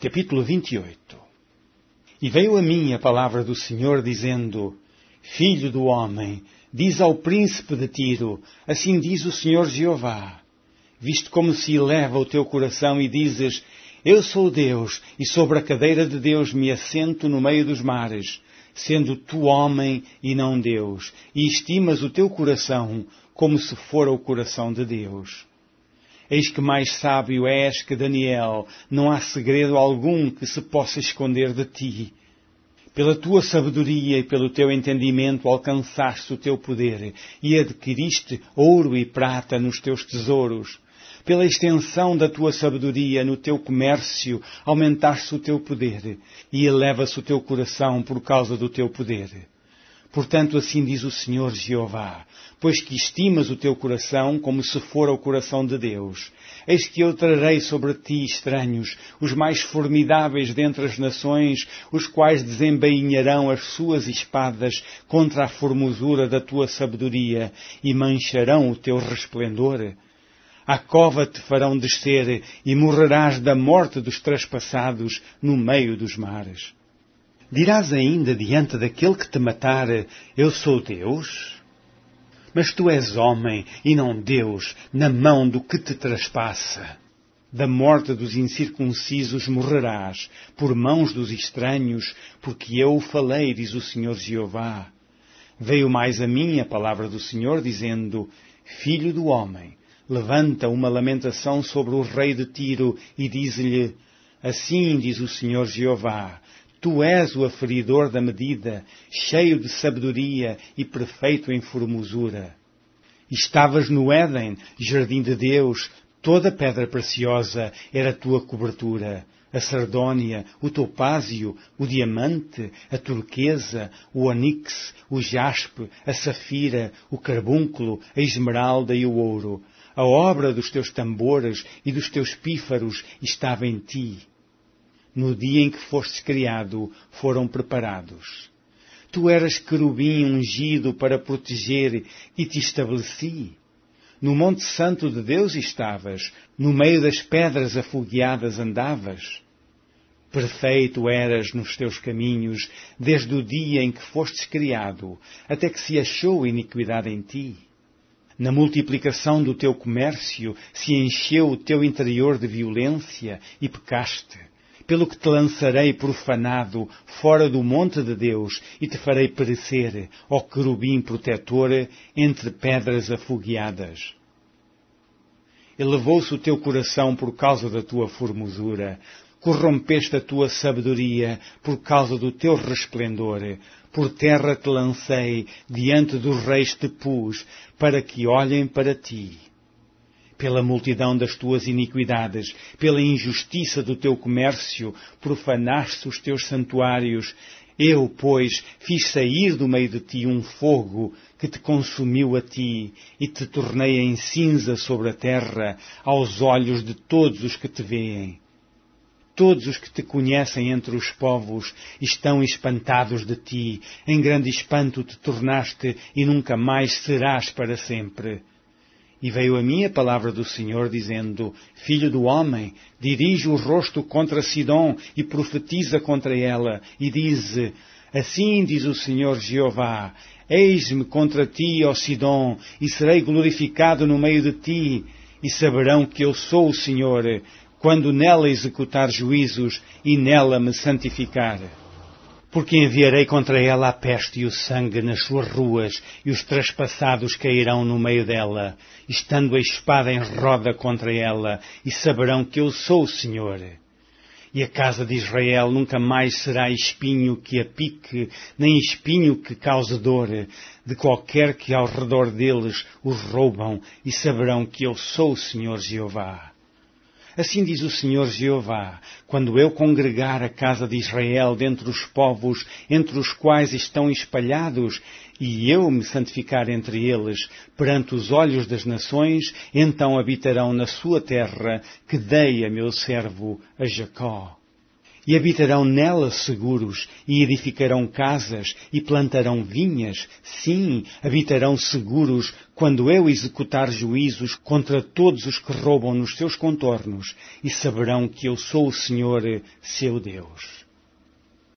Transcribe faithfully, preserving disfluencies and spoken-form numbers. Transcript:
Capítulo vinte e oito. E veio a mim a palavra do Senhor, dizendo: Filho do homem, diz ao príncipe de Tiro, assim diz o Senhor Jeová, visto como se eleva o teu coração e dizes: Eu sou Deus, e sobre a cadeira de Deus me assento no meio dos mares, sendo tu homem e não Deus, e estimas o teu coração como se fora o coração de Deus. Eis que mais sábio és que Daniel, não há segredo algum que se possa esconder de ti. Pela tua sabedoria e pelo teu entendimento alcançaste o teu poder e adquiriste ouro e prata nos teus tesouros. Pela extensão da tua sabedoria no teu comércio aumentaste o teu poder e eleva-se o teu coração por causa do teu poder. Portanto, assim diz o Senhor Jeová, pois que estimas o teu coração como se fora o coração de Deus. Eis que eu trarei sobre ti estranhos, os mais formidáveis dentre as nações, os quais desembainharão as suas espadas contra a formosura da tua sabedoria e mancharão o teu resplendor. À cova te farão descer e morrerás da morte dos traspassados no meio dos mares. Dirás ainda diante daquele que te matar: Eu sou Deus? Mas tu és homem e não Deus, na mão do que te traspassa. Da morte dos incircuncisos morrerás, por mãos dos estranhos, porque eu o falei, diz o Senhor Jeová. Veio mais a mim a palavra do Senhor, dizendo: Filho do homem, levanta uma lamentação sobre o rei de Tiro e diz-lhe: Assim diz o Senhor Jeová, tu és o aferidor da medida, cheio de sabedoria e perfeito em formosura. Estavas no Éden, jardim de Deus, toda pedra preciosa era a tua cobertura. A sardónia, o topázio, o diamante, a turquesa, o onix, o jaspe, a safira, o carbúnculo, a esmeralda e o ouro. A obra dos teus tambores e dos teus pífaros estava em ti. No dia em que fostes criado, foram preparados. Tu eras querubim ungido para proteger e te estabeleci. No monte santo de Deus estavas, no meio das pedras afogueadas andavas. Perfeito eras nos teus caminhos, desde o dia em que fostes criado, até que se achou iniquidade em ti. Na multiplicação do teu comércio se encheu o teu interior de violência e pecaste. Pelo que te lançarei profanado fora do monte de Deus e te farei perecer, ó querubim protetor, entre pedras afogueadas. Elevou-se o teu coração por causa da tua formosura, corrompeste a tua sabedoria por causa do teu resplendor. Por terra te lancei, diante dos reis te pus, para que olhem para ti. Pela multidão das tuas iniquidades, pela injustiça do teu comércio, profanaste os teus santuários. Eu, pois, fiz sair do meio de ti um fogo que te consumiu a ti, e te tornei em cinza sobre a terra, aos olhos de todos os que te veem. Todos os que te conhecem entre os povos estão espantados de ti. Em grande espanto te tornaste e nunca mais serás para sempre. E veio a mim a palavra do Senhor, dizendo: Filho do homem, dirige o rosto contra Sidom e profetiza contra ela, e diz: Assim diz o Senhor Jeová, eis-me contra ti, ó Sidom, e serei glorificado no meio de ti, e saberão que eu sou o Senhor, quando nela executar juízos e nela me santificar. Porque enviarei contra ela a peste e o sangue nas suas ruas, e os traspassados cairão no meio dela, estando a espada em roda contra ela, e saberão que eu sou o Senhor. E a casa de Israel nunca mais será espinho que a pique, nem espinho que cause dor, de qualquer que ao redor deles os roubam, e saberão que eu sou o Senhor Jeová. Assim diz o Senhor Jeová, quando eu congregar a casa de Israel dentre os povos entre os quais estão espalhados, e eu me santificar entre eles perante os olhos das nações, então habitarão na sua terra que dei a meu servo a Jacó. E habitarão nela seguros, e edificarão casas, e plantarão vinhas. Sim, habitarão seguros, quando eu executar juízos contra todos os que roubam nos seus contornos, e saberão que eu sou o Senhor, seu Deus.